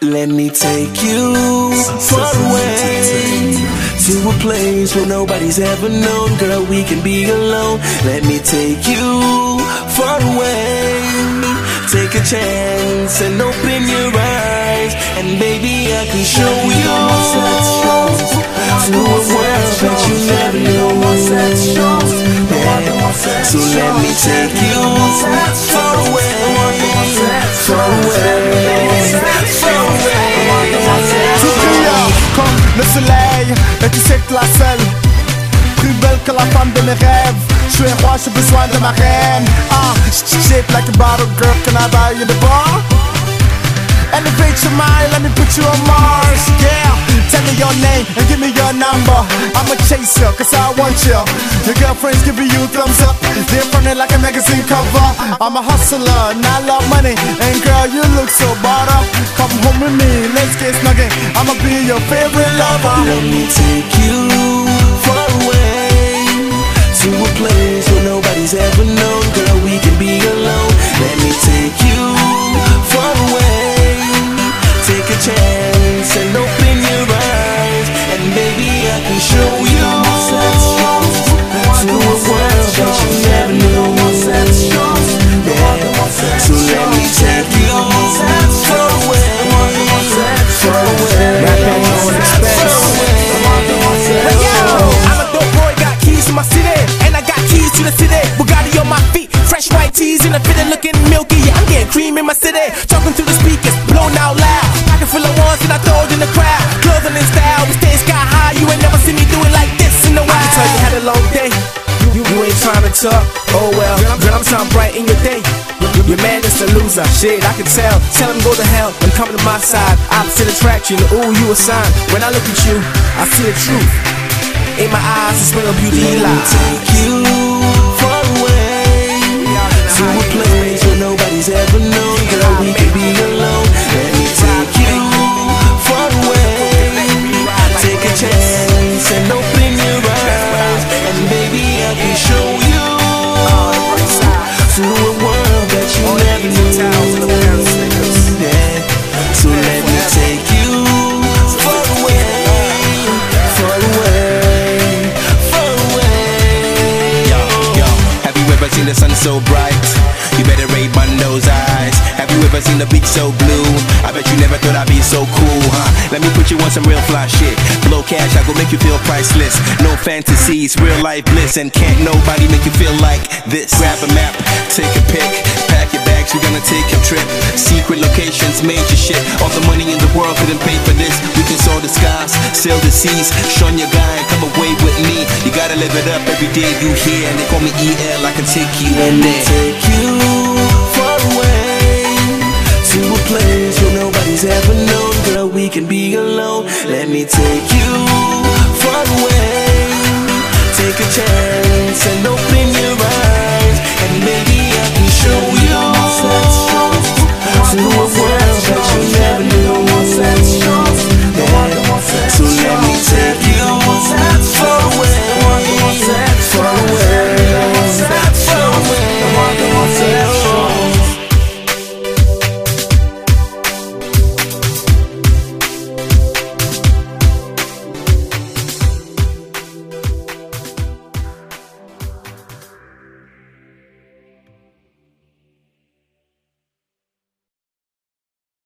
Let me take you far away to a place where nobody's ever known. Girl, we can be alone. Let me take you far away. Take a chance and open your eyes, and baby, I can show you to a world that you never knew. Yeah. So let me take you far away, far away, far away. Tout brille comme le soleil, et tu sais que la seule, plus belle que la femme de mes rêves. Je suis un roi, j'ai besoin de ma reine. Shaped like a bottle, girl, can I buy you the bar? Elevate your mind, let me put you on Mars. Yeah, tell me your name and give me your number. I'm a chaser, cause I want you. Your girlfriend's giving you thumbs up. They're fronting like a magazine cover. I'm a hustler and I love money, and girl, you look so bought up. Come home with me, let's get snuggin'. I'ma be your favorite lover. Let me take you far away to a place where nobody's ever known. Girl, we can be alone. Let me take you far away. Take a chance and open your eyes, and baby, I can show you to a world that you never knew. Yeah. So let me take you far away, far away, far away. I'm a dope boy, got keys to my city, and I got keys to the city. Bugatti on my feet, fresh white tees in a fitted, looking milky. Yeah, I'm getting cream in my city, talking through the speakers, blowing out loud. Pocket full of ones and I throw it in the crowd. Clothing in style, we stay sky high. You ain't never seen me do it like this in a while. I can tell you had a long day. You ain't trying to talk. Oh well, girl, I'm trying bright in your day. Your man is a loser, shit, I can tell. Tell him go to hell and come to my side. Opposite attraction, ooh, you a sign. When I look at you, I see the truth. In my eyes, it's real beauty lies. Let me take you far away to a place where nobody's ever known. Girl, we can be alone. Let me take you far away. Take a chance and open your eyes, and baby, I can show you to a world that you never knew. Yeah. So let me take you far away, far away, far away. Yo, have you ever seen the sun so bright? You better rate those eyes. Have you ever seen the beach so blue? I bet you never thought I'd be so cool, huh? Let me put you on some real fly shit. Blow cash, I go make you feel priceless. No fantasies, real life bliss, and can't nobody make you feel like this. Grab a map, take a pic, pack your bags, we're gonna take a trip. Secret locations, major shit. All the money in the world couldn't pay for this. We can soar the skies, sail the seas. Shun your guy, come away with me. You gotta live it up every day you hear. And they call me EL, I can take you in there. Take you far away to a place where nobody's ever known. Girl, we can be alone. Let me take